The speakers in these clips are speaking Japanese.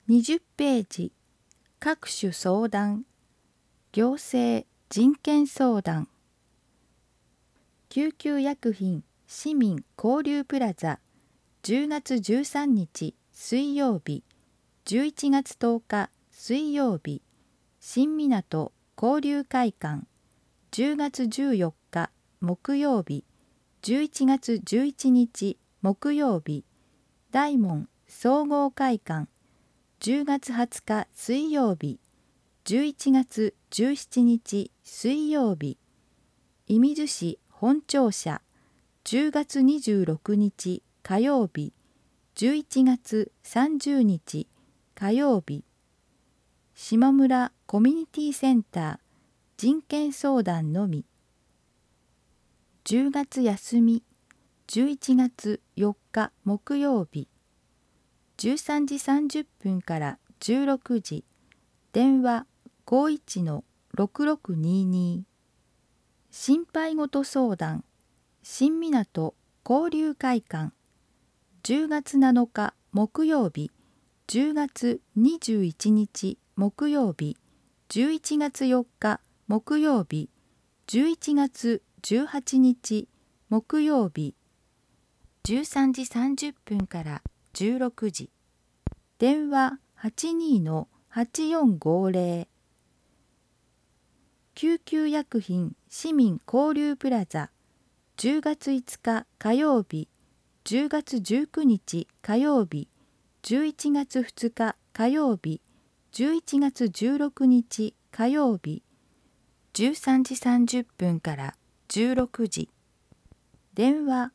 20ページ、各種相談、行政、人権相談。救急薬品市民交流プラザ、10月13日水曜日、11月10日水曜日、新港交流会館、10月14日木曜日、11月11日木曜日、大門総合会館、10月20日水曜日、11月17日水曜日、射水市本庁舎、10月26日火曜日、11月30日火曜日、下村コミュニティセンター人権相談のみ。10月休み、11月4日木曜日、13時30分から16時、電話51-6622。心配事相談、新港交流会館、10月7日木曜日、10月21日木曜日、11月4日木曜日、11月18日木曜日、13時30分から16時、電話82-8450。救急薬品市民交流プラザ、10月5日火曜日、10月19日火曜日、11月2日火曜日、11月16日火曜日、13時30分から16時、電話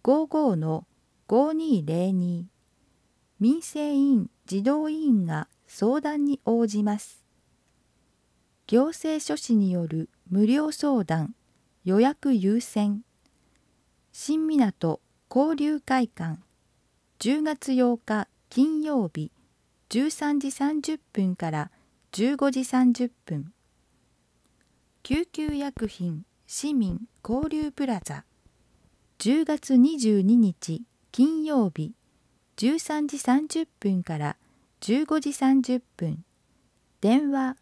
55-5202。民生委員児童委員が相談に応じます。行政書士による無料相談、予約優先。新港交流会館、10月8日金曜日、13時30分から15時30分。救急薬品市民交流プラザ、10月22日金曜日、13時30分から15時30分。電話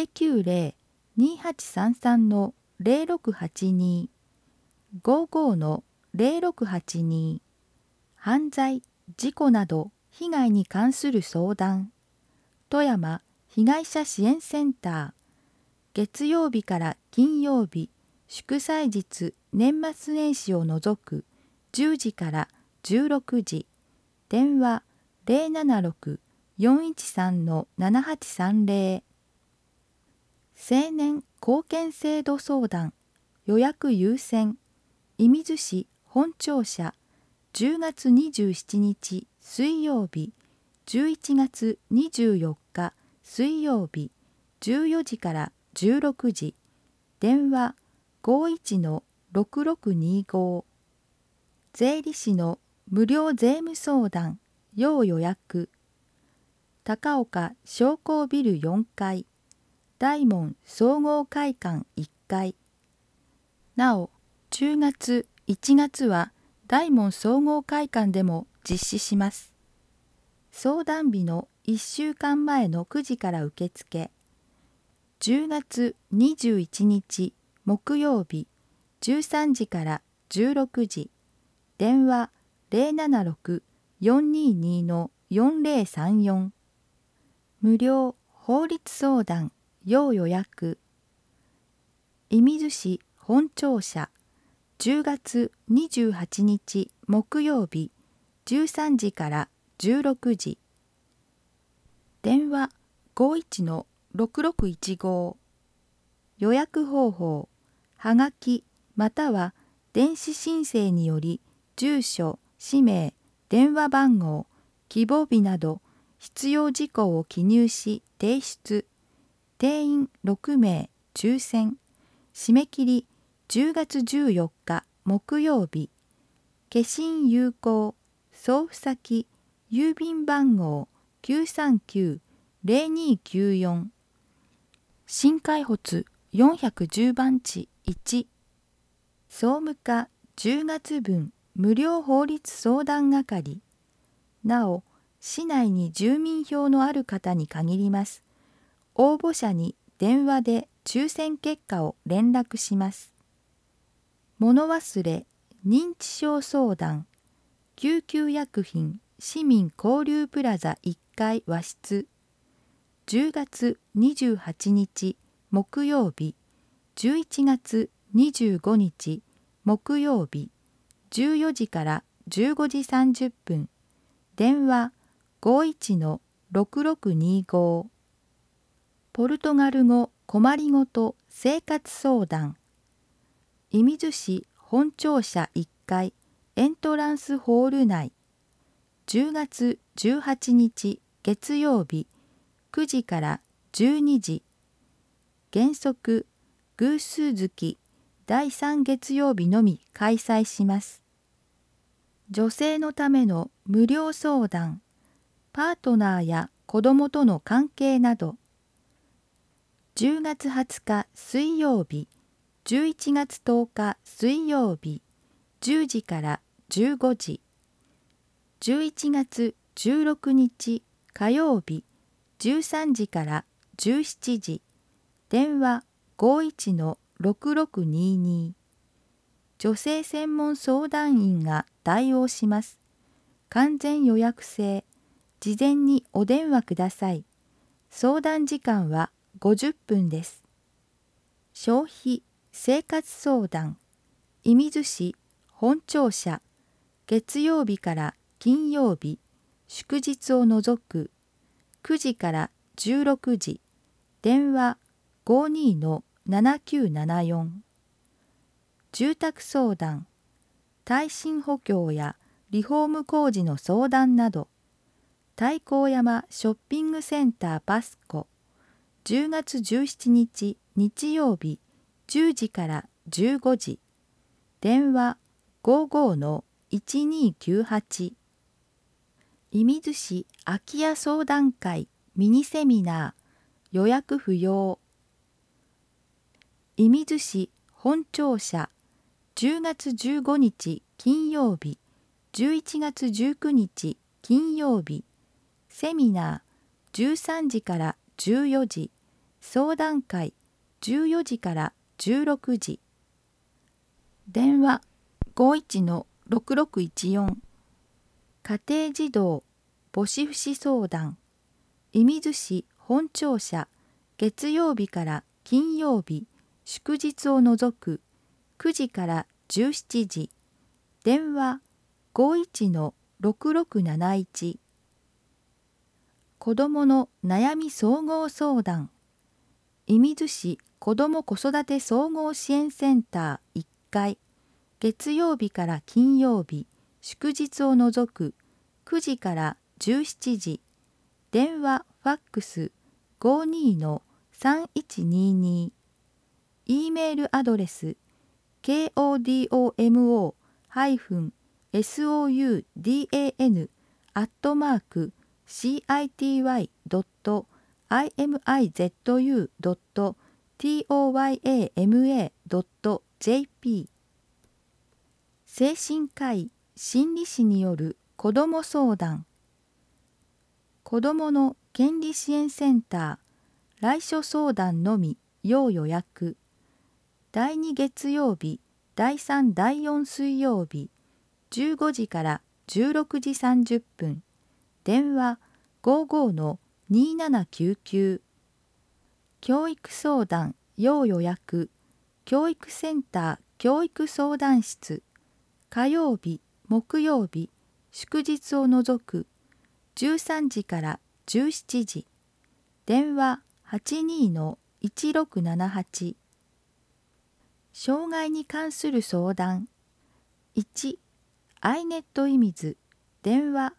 090-2833-0682、55-0682。犯罪、事故など被害に関する相談。富山被害者支援センター、月曜日から金曜日、祝祭日、年末年始を除く10時から16時。電話076-413-7830。青年貢献制度相談、予約優先。射水市本庁舎、10月27日水曜日、11月24日水曜日、14時から16時。電話51-6625。税理士の無料税務相談、要予約。高岡商工ビル4階、大門総合会館1階。なお、10月、1月は大門総合会館でも実施します。相談日の1週間前の9時から受付。10月21日木曜日、13時から16時。電話076-422-4034。無料法律相談、要予約。射水市本庁舎、10月28日木曜日、13時から16時。電話51-6615。予約方法、はがきまたは電子申請により、住所、氏名、電話番号、希望日など必要事項を記入し提出。定員6名、抽選。締め切り10月14日木曜日。消印有効。送付先、郵便番号939-0294。新海発410番地1。総務課10月分無料法律相談係。なお、 市内に住民票のある方に限ります。応募者に電話で抽選結果を連絡します。物忘れ、認知症相談、救急薬品、市民交流プラザ1階和室、10月28日木曜日、11月25日木曜日、14時から15時30分、電話51-6625、ポルトガル語困りごと生活相談、射水市本庁舎1階エントランスホール内、10月18日月曜日9時から12時、原則偶数月第3月曜日のみ開催します。女性のための無料相談、パートナーや子どもとの関係など、10月20日水曜日、11月10日水曜日、10時から15時、11月16日火曜日、13時から17時、電話51-6622、女性専門相談員が対応します。完全予約制、事前にお電話ください。相談時間は50分です。消費、生活相談、射水市本庁舎、月曜日から金曜日、祝日を除く9時から16時、電話52-7974、住宅相談、耐震補強やリフォーム工事の相談など、太閤山ショッピングセンターパスコ、10月17日日曜日10時から15時、電話55-1298、射水市空き家相談会ミニセミナー、予約不要。射水市本庁舎、10月15日金曜日、11月19日金曜日、セミナー13時から14時、相談会14時から16時、電話51-6614、家庭児童母子不死相談、射水市本庁舎、月曜日から金曜日、祝日を除く9時から17時、電話51-6671、子どもの悩み総合相談、射水市子ども子育て総合支援センター1階、月曜日から金曜日、祝日を除く9時から17時、電話ファックス52-3122、E メールアドレス kodomo-city.mizu.toyama.jp、 精神科医・心理士による子ども相談、子どもの権利支援センター、来所相談のみ要予約、第2月曜日、第3第4水曜日、15時から16時30分、電話55-2799、教育相談要予約、教育センター教育相談室、火曜日、木曜日、祝日を除く13時から17時、電話82-1678、障害に関する相談、1、アイネット射水、電話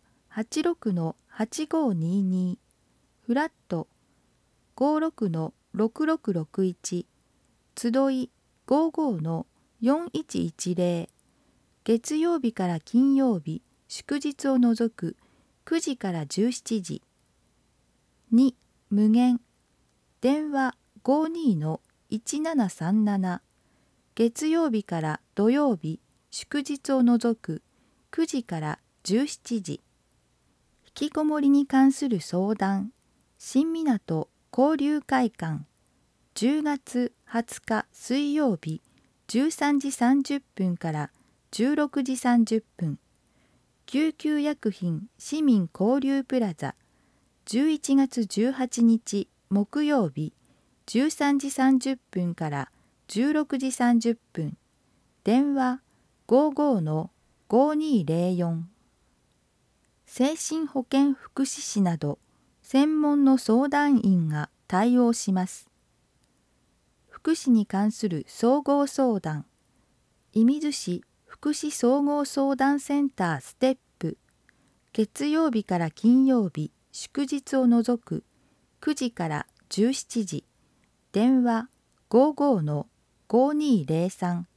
86-8522、フラット56-6661、集い55-4110、月曜日から金曜日、祝日を除く9時から17時。2、無限、電話52-1737、月曜日から土曜日、祝日を除く9時から17時。 引きこもりに関する相談、新港交流会館、10月20日水曜日13時30分から16時30分、救急薬品市民交流プラザ、11月18日木曜日13時30分から16時30分、電話55-5204。精神保健福祉士など専門の相談員が対応します。福祉に関する総合相談、射水市福祉総合相談センターステップ、月曜日から金曜日、祝日を除く9時から17時、電話55-5203。